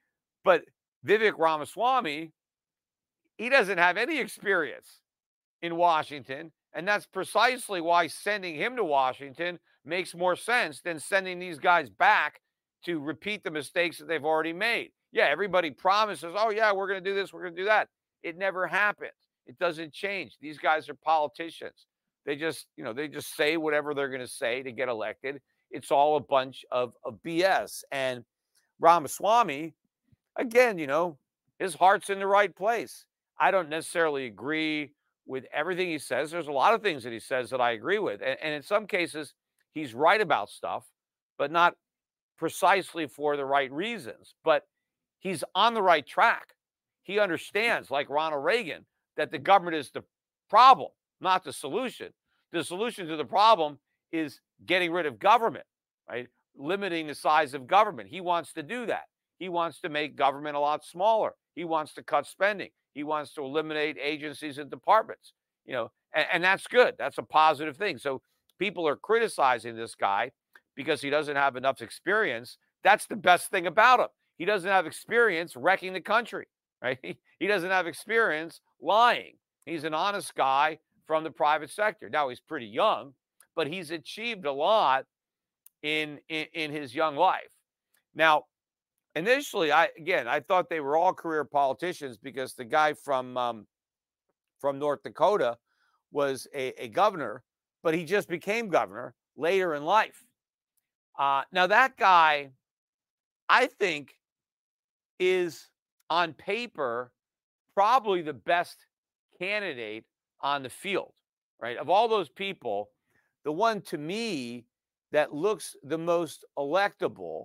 But Vivek Ramaswamy, he doesn't have any experience in Washington, and that's precisely why sending him to Washington makes more sense than sending these guys back to repeat the mistakes that they've already made. Yeah, everybody promises, oh, yeah, we're going to do this, we're going to do that. It never happens. It doesn't change. These guys are politicians. They just, you know, they just say whatever they're going to say to get elected. It's all a bunch of, of B S. And Ramaswamy, again, you know, his heart's in the right place. I don't necessarily agree with everything he says. There's a lot of things that he says that I agree with. And, and in some cases, he's right about stuff, but not precisely for the right reasons. But he's on the right track. He understands, like Ronald Reagan, that the government is the problem, not the solution. The solution to the problem is getting rid of government, right? Limiting the size of government. He wants to do that. He wants to make government a lot smaller. He wants to cut spending. He wants to eliminate agencies and departments, you know, and, and that's good. That's a positive thing. So people are criticizing this guy because he doesn't have enough experience. That's the best thing about him. He doesn't have experience wrecking the country, right? He, he doesn't have experience lying. He's an honest guy from the private sector. Now, he's pretty young, but he's achieved a lot in, in, in his young life. Now, initially, I again, I thought they were all career politicians because the guy from um, from North Dakota was a, a governor, but he just became governor later in life. Uh, now, that guy, I think, is on paper probably the best candidate on the field, right? Of all those people, the one to me that looks the most electable,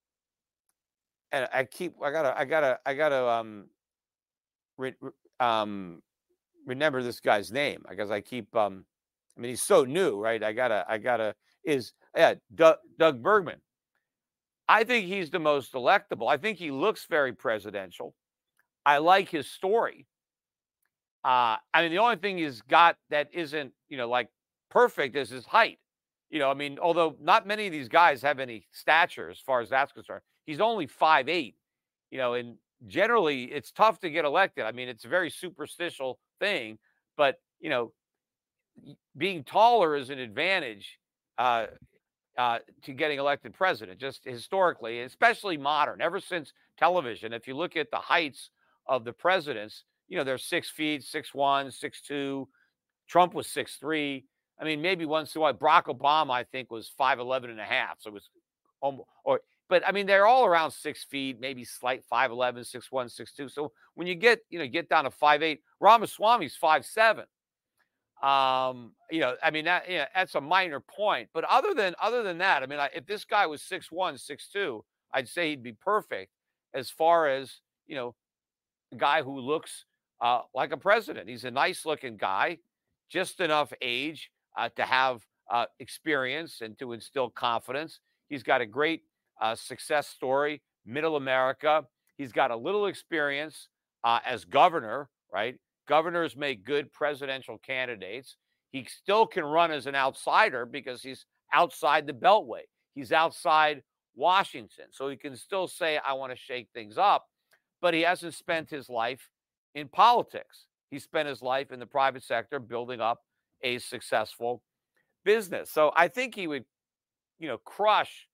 and I keep, I gotta, I gotta, I gotta, um, re, um, remember this guy's name because I keep, um, I mean, he's so new, right? I gotta, I gotta, is, yeah, Doug, Doug Burgum. I think he's the most electable. I think he looks very presidential. I like his story. Uh, I mean, the only thing he's got that isn't, you know, like perfect is his height. You know, I mean, although not many of these guys have any stature as far as that's concerned. He's only five eight, you know, and generally it's tough to get elected. I mean, it's a very superstitial thing, but, you know, being taller is an advantage uh, uh, to getting elected president, just historically, especially modern, ever since television. If you look at the heights of the presidents, you know, they're six feet, six one, six two. Trump was six three. I mean, maybe once in a while, Barack Obama, I think, was five eleven and a half. So it was almost, or, but I mean, they're all around six feet, maybe slight five eleven, six one, six two. So when you get, you know, get down to five eight, Ramaswamy's five seven. Um, you know, I mean, that, you know, that's a minor point. But other than, other than that, I mean, I, if this guy was six one, six two, I'd say he'd be perfect as far as, you know, a guy who looks uh, like a president. He's a nice looking guy, just enough age uh, to have uh, experience and to instill confidence. He's got a great uh, success story, middle America. He's got a little experience uh, as governor, right? Governors make good presidential candidates. He still can run as an outsider because he's outside the Beltway. He's outside Washington. So he can still say, I want to shake things up, but he hasn't spent his life in politics. He spent his life in the private sector building up a successful business. So I think he would, you know, crush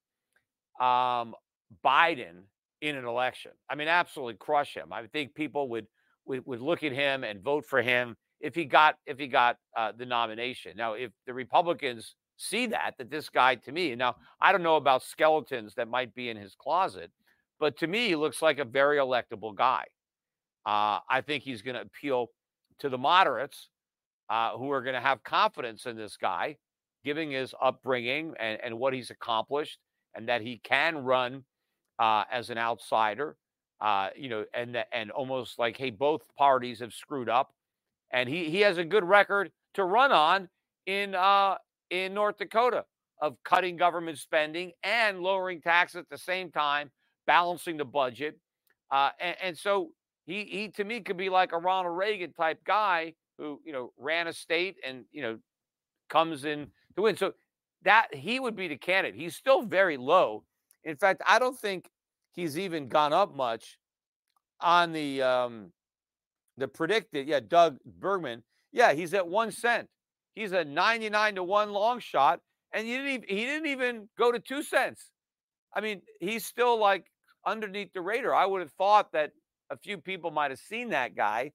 um, Biden in an election. I mean, absolutely crush him. I think people would would, would look at him and vote for him if he got if he got uh, the nomination. Now, if the Republicans see that, that this guy, to me, now I don't know about skeletons that might be in his closet, but to me, he looks like a very electable guy. Uh, I think he's going to appeal to the moderates uh, who are going to have confidence in this guy, giving his upbringing and, and what he's accomplished, and that he can run uh, as an outsider, uh, you know, and and almost like, hey, both parties have screwed up, and he he has a good record to run on in uh, in North Dakota of cutting government spending and lowering taxes at the same time, balancing the budget, uh, and, and so he he to me could be like a Ronald Reagan type guy who, you know, ran a state and, you know, comes in to win. So that he would be the candidate. He's still very low. In fact, I don't think he's even gone up much on the um, the predicted. Yeah, Doug Burgum. Yeah, he's at one cent. He's a ninety-nine to one long shot, and he didn't even, he didn't even go to two cents. I mean, he's still like underneath the radar. I would have thought that a few people might have seen that guy,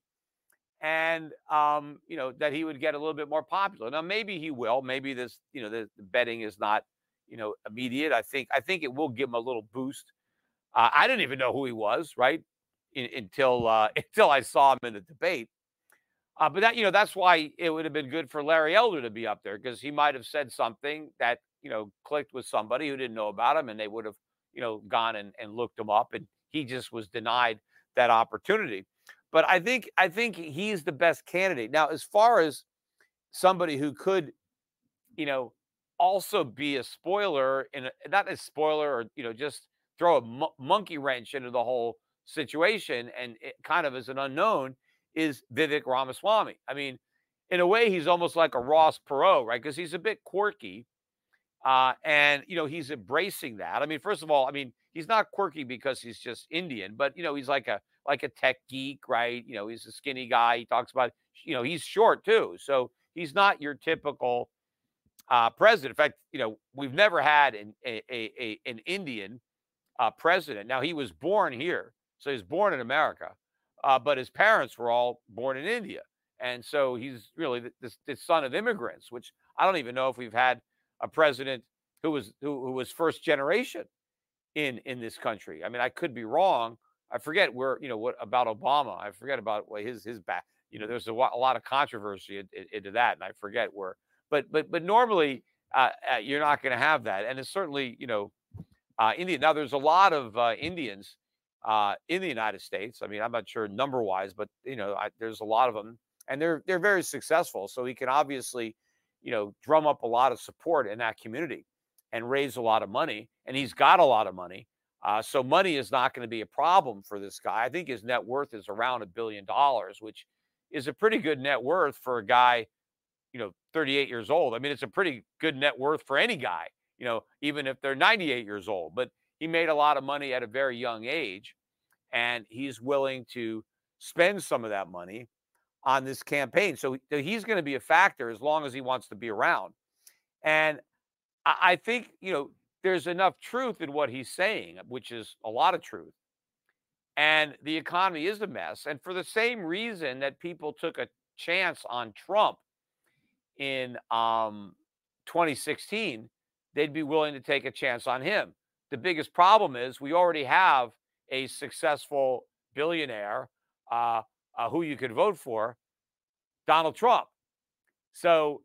and um, you know, that he would get a little bit more popular. Now, maybe he will. Maybe this, you know, the, the betting is not, you know, immediate. I think I think it will give him a little boost. Uh, I didn't even know who he was, right, in, until uh, until I saw him in the debate. Uh, but that, you know, that's why it would have been good for Larry Elder to be up there, because he might have said something that, you know, clicked with somebody who didn't know about him, and they would have, you know, gone and, and looked him up, and he just was denied that opportunity. But I think I think he's the best candidate. Now, as far as somebody who could, you know, also be a spoiler, in a, not a spoiler, or, you know, just throw a mo- monkey wrench into the whole situation, and it kind of as an unknown, is Vivek Ramaswamy. I mean, in a way, he's almost like a Ross Perot, right? Because he's a bit quirky, uh, and, you know, he's embracing that. I mean, first of all, I mean, he's not quirky because he's just Indian, but, you know, he's like a like a tech geek, right? You know, he's a skinny guy. He talks about, you know, he's short too. So he's not your typical uh, president. In fact, you know, we've never had an a, a, a an Indian uh, president. Now, he was born here, so he was born in America, uh, but his parents were all born in India, and so he's really the, the, the son of immigrants. Which I don't even know if we've had a president who was who, who was first generation in in this country. I mean, I could be wrong. I forget where, you know, what about Obama. I forget about what his his back. You know, there's a, a lot of controversy in, in, into that, and I forget where. But but but normally uh, uh, you're not going to have that, and it's certainly, you know, uh, Indian. Now there's a lot of uh, Indians uh, in the United States. I mean, I'm not sure number wise, but you know, I, there's a lot of them, and they're they're very successful. So he can obviously, you know, drum up a lot of support in that community and raise a lot of money, and he's got a lot of money. Uh, so money is not going to be a problem for this guy. I think his net worth is around a billion dollars, which is a pretty good net worth for a guy, you know, thirty-eight years old. I mean, it's a pretty good net worth for any guy, you know, even if they're ninety-eight years old. But he made a lot of money at a very young age, and he's willing to spend some of that money on this campaign. So he's going to be a factor as long as he wants to be around. And I think, you know, there's enough truth in what he's saying, which is a lot of truth. And the economy is a mess. And for the same reason that people took a chance on Trump in um, twenty sixteen, they'd be willing to take a chance on him. The biggest problem is we already have a successful billionaire uh, uh, who you could vote for, Donald Trump. So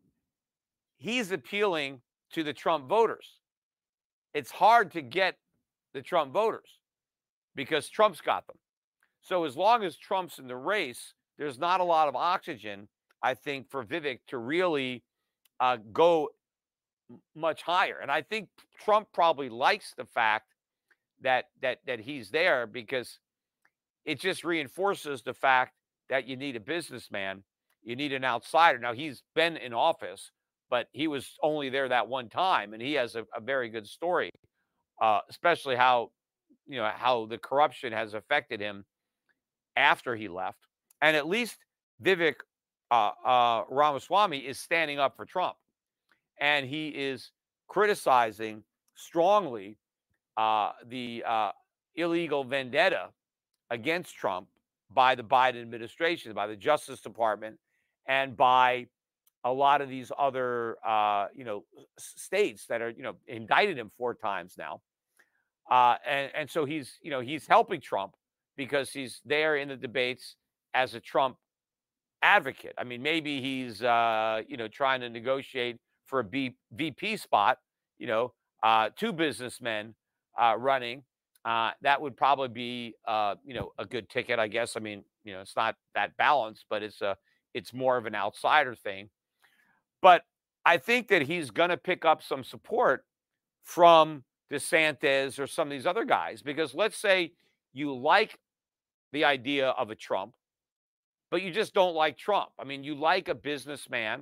he's appealing to the Trump voters. It's hard to get the Trump voters because Trump's got them. So as long as Trump's in the race, there's not a lot of oxygen, I think, for Vivek to really uh, go much higher. And I think Trump probably likes the fact that that that he's there because it just reinforces the fact that you need a businessman, you need an outsider. Now, he's been in office, but he was only there that one time, and he has a, a very good story, uh, especially how, you know, how the corruption has affected him after he left. And at least Vivek uh, uh, Ramaswamy is standing up for Trump, and he is criticizing strongly uh, the uh, illegal vendetta against Trump by the Biden administration, by the Justice Department, and by a lot of these other, uh, you know, states that are, you know, indicted him four times now. Uh, and, and so he's, you know, he's helping Trump because he's there in the debates as a Trump advocate. I mean, maybe he's, uh, you know, trying to negotiate for a B, V P spot, you know, uh, two businessmen uh, running. Uh, that would probably be, uh, you know, a good ticket, I guess. I mean, you know, it's not that balanced, but it's a, it's more of an outsider thing. But I think that he's going to pick up some support from DeSantis or some of these other guys, because let's say you like the idea of a Trump, but you just don't like Trump. I mean, you like a businessman,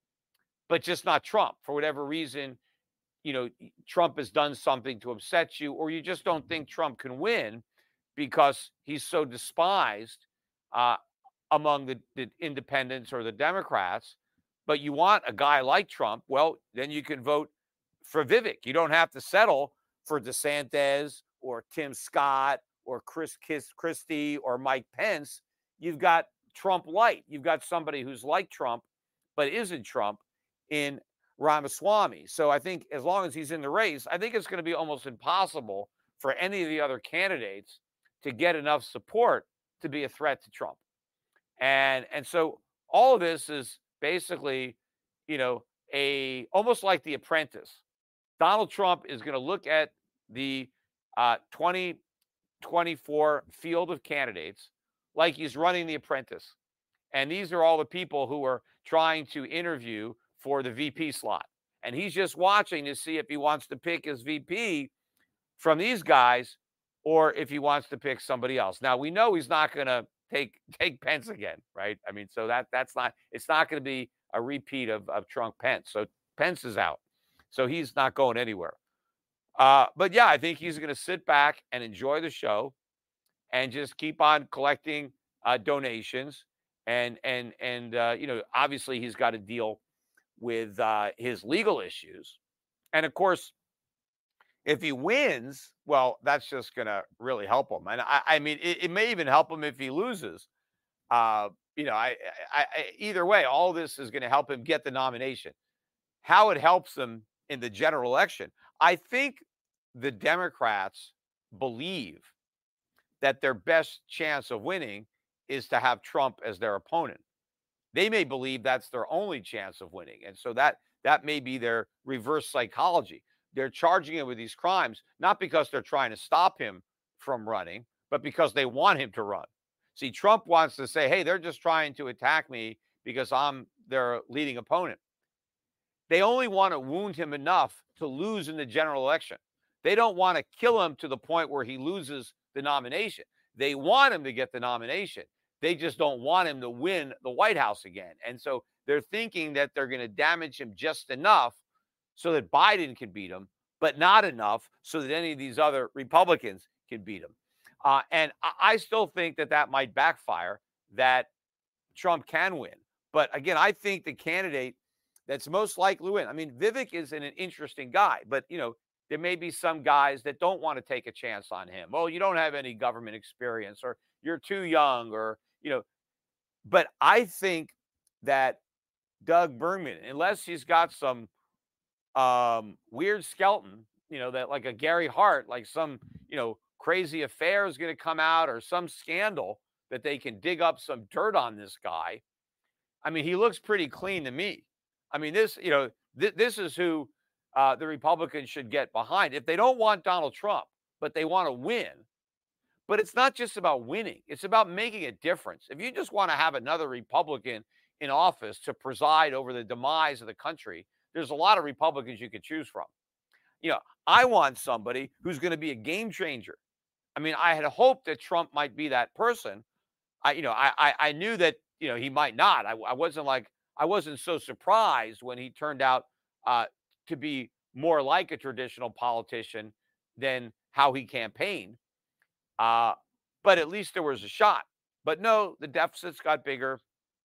but just not Trump. For whatever reason, you know, Trump has done something to upset you, or you just don't think Trump can win because he's so despised uh, among the, the independents or the Democrats. But you want a guy like Trump, well, then you can vote for Vivek. You don't have to settle for DeSantis or Tim Scott or Chris Christie or Mike Pence. You've got Trump light. You've got somebody who's like Trump, but isn't Trump in Ramaswamy. So I think as long as he's in the race, I think it's going to be almost impossible for any of the other candidates to get enough support to be a threat to Trump. And, and so all of this is basically, you know, a almost like The Apprentice. Donald Trump is going to look at the uh, twenty twenty-four field of candidates like he's running The Apprentice. And these are all the people who are trying to interview for the V P slot. And he's just watching to see if he wants to pick his V P from these guys or if he wants to pick somebody else. Now, we know he's not going to take take Pence again, right? I mean, so that that's not, it's not going to be a repeat of, of Trump Pence. So Pence is out. So he's not going anywhere. Uh, but yeah, I think he's going to sit back and enjoy the show and just keep on collecting uh, donations And, and, and, uh, you know, obviously he's got to deal with uh, his legal issues. And of course, if he wins, well, that's just going to really help him. And I, I mean, it, it may even help him if he loses. Uh, you know, I, I, I either way, all this is going to help him get the nomination. How it helps them in the general election, I think the Democrats believe that their best chance of winning is to have Trump as their opponent. They may believe that's their only chance of winning, and so that that may be their reverse psychology. They're charging him with these crimes, not because they're trying to stop him from running, but because they want him to run. See, Trump wants to say, hey, they're just trying to attack me because I'm their leading opponent. They only want to wound him enough to lose in the general election. They don't want to kill him to the point where he loses the nomination. They want him to get the nomination. They just don't want him to win the White House again. And so they're thinking that they're going to damage him just enough so that Biden can beat him, but not enough so that any of these other Republicans can beat him. Uh, and I, I still think that that might backfire, that Trump can win. But again, I think the candidate that's most likely to win, I mean, Vivek is an, an interesting guy, but, you know, there may be some guys that don't want to take a chance on him. Oh, you don't have any government experience, or you're too young, or, you know, but I think that Doug Bergman, unless he's got some um, weird skeleton, you know, that like a Gary Hart, like some, you know, crazy affair is going to come out, or some scandal that they can dig up some dirt on this guy. I mean, he looks pretty clean to me. I mean, this, you know, th- this is who uh, the Republicans should get behind. If they don't want Donald Trump, but they want to win, but it's not just about winning. It's about making a difference. If you just want to have another Republican in office to preside over the demise of the country, there's a lot of Republicans you could choose from. You know, I want somebody who's going to be a game changer. I mean, I had hoped that Trump might be that person. I, you know, I, I, I knew that, you know, he might not. I, I wasn't like, I wasn't so surprised when he turned out uh, to be more like a traditional politician than how he campaigned. Uh, but at least there was a shot. But no, the deficits got bigger.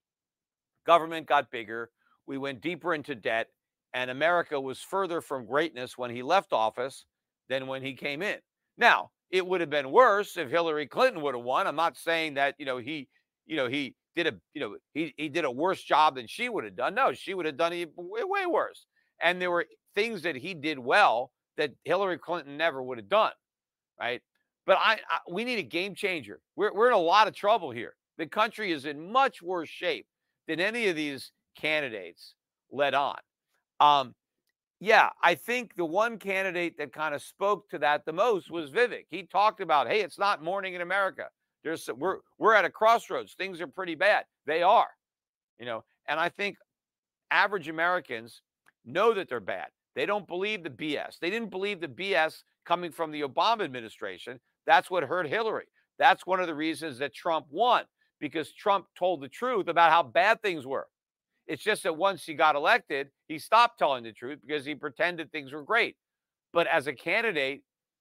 Government got bigger. We went deeper into debt. And America was further from greatness when he left office than when he came in. Now, it would have been worse if Hillary Clinton would have won. I'm not saying that, you know, he, you know, he did a, you know, he, he did a worse job than she would have done. No, she would have done it way, way worse. And there were things that he did well that Hillary Clinton never would have done. Right. But I, I we need a game changer. We're, we're in a lot of trouble here. The country is in much worse shape than any of these candidates led on. Um, yeah, I think the one candidate that kind of spoke to that the most was Vivek. He talked about, hey, it's not morning in America. There's we're we're at a crossroads. Things are pretty bad. They are, you know, and I think average Americans know that they're bad. They don't believe the B S. They didn't believe the B S coming from the Obama administration. That's what hurt Hillary. That's one of the reasons that Trump won, because Trump told the truth about how bad things were. It's just that once he got elected, he stopped telling the truth because he pretended things were great. But as a candidate,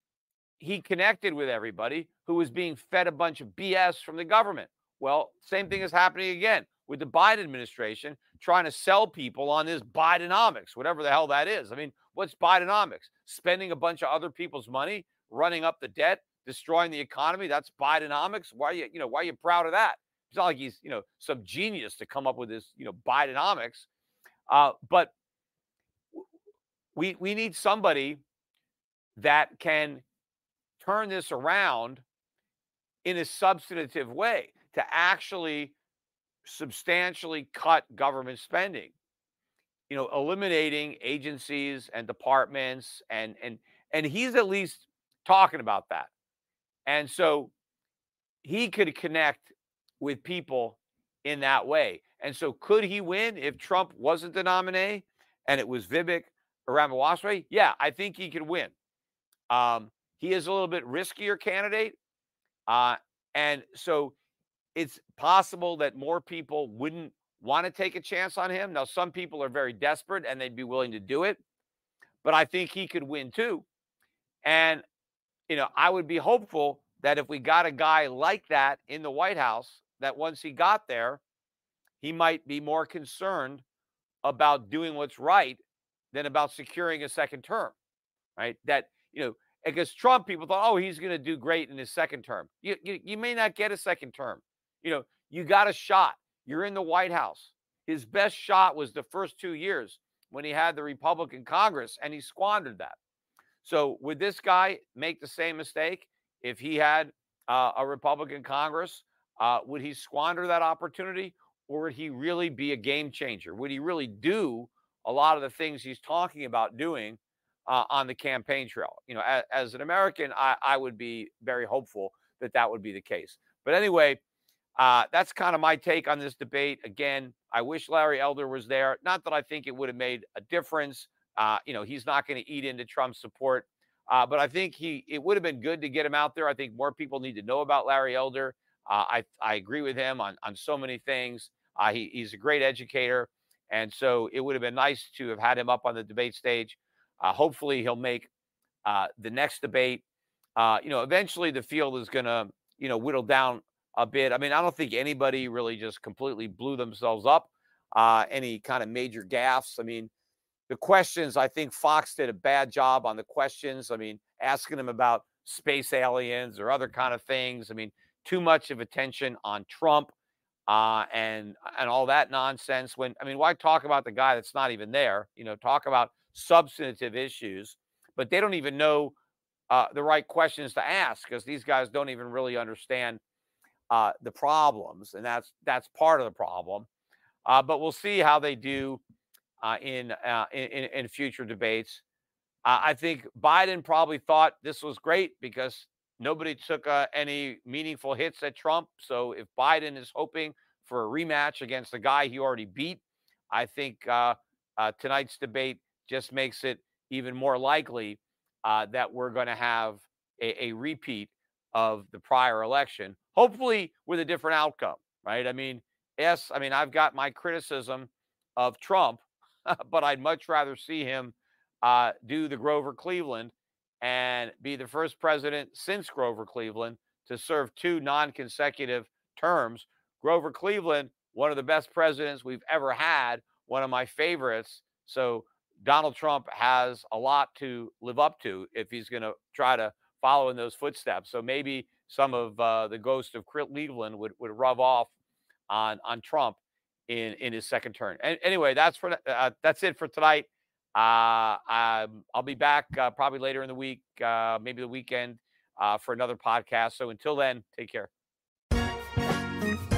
he connected with everybody who was being fed a bunch of B S from the government. Well, same thing is happening again with the Biden administration trying to sell people on this Bidenomics, whatever the hell that is. I mean, what's Bidenomics? Spending a bunch of other people's money, running up the debt, destroying the economy. That's Bidenomics. Why are you, you know, why are you proud of that? It's not like he's, you know, some genius to come up with this, you know, Bidenomics. Uh, but we we need somebody that can turn this around in a substantive way to actually substantially cut government spending. You know, eliminating agencies and departments, and and and he's at least talking about that. And so he could connect with people in that way. And so could he win if Trump wasn't the nominee and it was Vivek Ramaswamy? Yeah, I think he could win. Um, he is a little bit riskier candidate. Uh, and so it's possible that more people wouldn't want to take a chance on him. Now, some people are very desperate and they'd be willing to do it, but I think he could win too. And, you know, I would be hopeful that if we got a guy like that in the White House, that once he got there, he might be more concerned about doing what's right than about securing a second term, right? That, you know, because Trump, people thought, oh, he's going to do great in his second term. You, you, you may not get a second term. You know, you got a shot. You're in the White House. His best shot was the first two years when he had the Republican Congress, and he squandered that. So would this guy make the same mistake if he had uh, a Republican Congress? Uh, would he squander that opportunity, or would he really be a game changer? Would he really do a lot of the things he's talking about doing uh, on the campaign trail? You know, as, as an American, I, I would be very hopeful that that would be the case. But anyway, uh, that's kind of my take on this debate. Again, I wish Larry Elder was there. Not that I think it would have made a difference. Uh, you know, he's not going to eat into Trump's support. Uh, but I think he it would have been good to get him out there. I think more people need to know about Larry Elder. Uh, I, I agree with him on, on so many things. Uh, he, he's a great educator. And so it would have been nice to have had him up on the debate stage. Uh, hopefully he'll make uh, the next debate. Uh, you know, eventually the field is going to, you know, whittle down a bit. I mean, I don't think anybody really just completely blew themselves up, uh, any kind of major gaffes. I mean, the questions, I think Fox did a bad job on the questions. I mean, asking them about space aliens or other kind of things. I mean, too much of attention on Trump uh, and and all that nonsense. When I mean, why talk about the guy that's not even there? You know, talk about substantive issues, but they don't even know uh, the right questions to ask because these guys don't even really understand uh, the problems, and that's that's part of the problem. Uh, but we'll see how they do uh, in, uh, in in future debates. Uh, I think Biden probably thought this was great because nobody took uh, any meaningful hits at Trump. So if Biden is hoping for a rematch against the guy he already beat, I think uh, uh, tonight's debate just makes it even more likely uh, that we're going to have a, a repeat of the prior election, hopefully with a different outcome, right? I mean, yes, I mean, I've got my criticism of Trump, but I'd much rather see him uh, do the Grover Cleveland and be the first president since Grover Cleveland to serve two non-consecutive terms. Grover Cleveland, one of the best presidents we've ever had, one of my favorites. So Donald Trump has a lot to live up to if he's going to try to follow in those footsteps. So maybe some of uh, the ghost of Cleveland would, would rub off on, on Trump in, in his second term. And anyway, that's for uh, that's it for tonight. Uh, I'll be back uh, probably later in the week, uh, maybe the weekend, uh, for another podcast. So until then, take care.